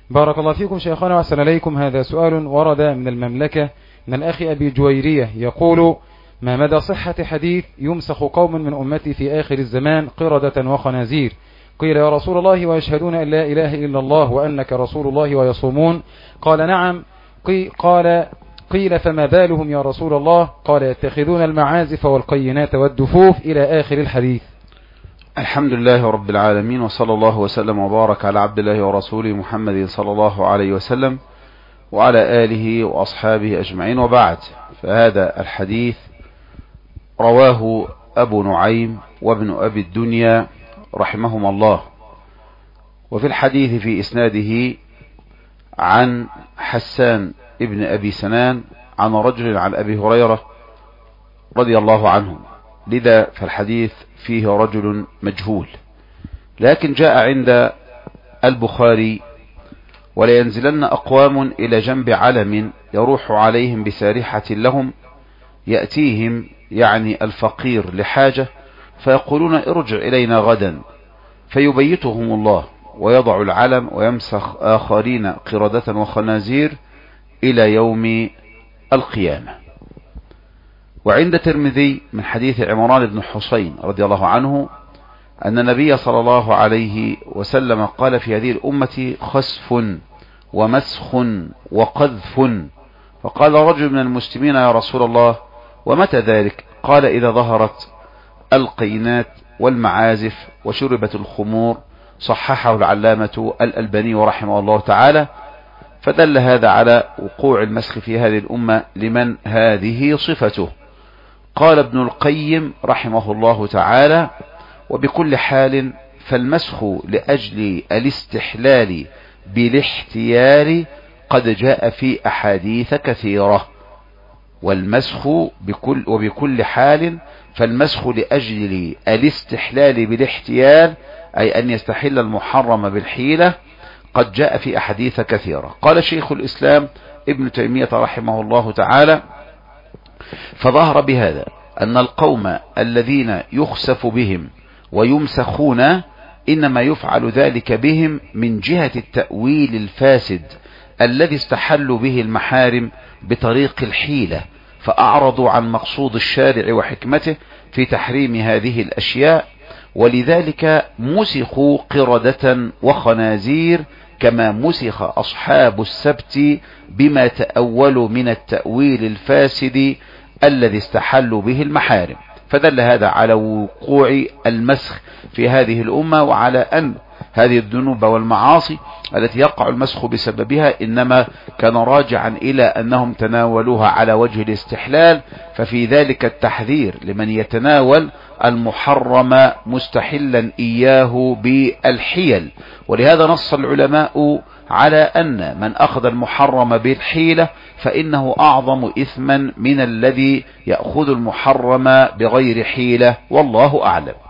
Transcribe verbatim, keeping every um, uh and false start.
بارك الله فيكم شيخنا وأحسن إليكم. هذا سؤال ورد من المملكة من الأخ أبي جويرية يقول: ما مدى صحة حديث يمسخ قوم من أمتي في آخر الزمان قردة وخنازير؟ قيل: يا رسول الله ويشهدون أن لا إله إلا الله وأنك رسول الله ويصومون؟ قال: نعم. قال: قيل: فما بالهم يا رسول الله؟ قال: يتخذون المعازف والقينات والدفوف إلى آخر الحديث. الحمد لله رب العالمين، وصلى الله وسلم وبارك على عبد الله ورسوله محمد صلى الله عليه وسلم وعلى آله وأصحابه أجمعين، وبعد. فهذا الحديث رواه أبو نعيم وابن أبي الدنيا رحمهما الله، وفي الحديث في إسناده عن حسان ابن أبي سنان عن رجل عن أبي هريرة رضي الله عنه، لذا فالحديث فيه رجل مجهول. لكن جاء عند البخاري: ولينزلن أقوام إلى جنب علم يروح عليهم بسارحة لهم يأتيهم، يعني الفقير لحاجة، فيقولون: ارجع إلينا غدا، فيبيتهم الله ويضع العلم ويمسخ آخرين قردة وخنازير إلى يوم القيامة. وعند الترمذي من حديث عمران بن حسين رضي الله عنه أن النبي صلى الله عليه وسلم قال: في هذه الأمة خسف ومسخ وقذف. فقال رجل من المسلمين: يا رسول الله، ومتى ذلك؟ قال: إذا ظهرت القينات والمعازف وشربت الخمور. صححه العلامة الألباني رحمه الله تعالى. فدل هذا على وقوع المسخ في هذه الأمة لمن هذه صفته. قال ابن القيم رحمه الله تعالى: وبكل حال فالمسخ لأجل الاستحلال بالاحتيال قد جاء في أحاديث كثيرة. والمسخ بكل وبكل حال فالمسخ لأجل الاستحلال بالاحتيال، أي أن يستحل المحرم بالحيلة، قد جاء في أحاديث كثيرة. قال شيخ الإسلام ابن تيمية رحمه الله تعالى: فظهر بهذا أن القوم الذين يخسف بهم ويمسخون إنما يفعل ذلك بهم من جهة التأويل الفاسد الذي استحلوا به المحارم بطريق الحيلة، فأعرضوا عن مقصود الشارع وحكمته في تحريم هذه الأشياء، ولذلك مسخوا قردة وخنازير كما مسخ أصحاب السبت بما تأولوا من التأويل الفاسد الذي استحلوا به المحارم. فدل هذا على وقوع المسخ في هذه الأمة، وعلى أن هذه الذنوب والمعاصي التي يقع المسخ بسببها إنما كان راجعا إلى أنهم تناولوها على وجه الاستحلال، ففي ذلك التحذير لمن يتناول المحرم مستحلا إياه بالحيل. ولهذا نص العلماء على أن من أخذ المحرم بالحيلة فإنه أعظم إثما من الذي يأخذ المحرم بغير حيلة، والله أعلم.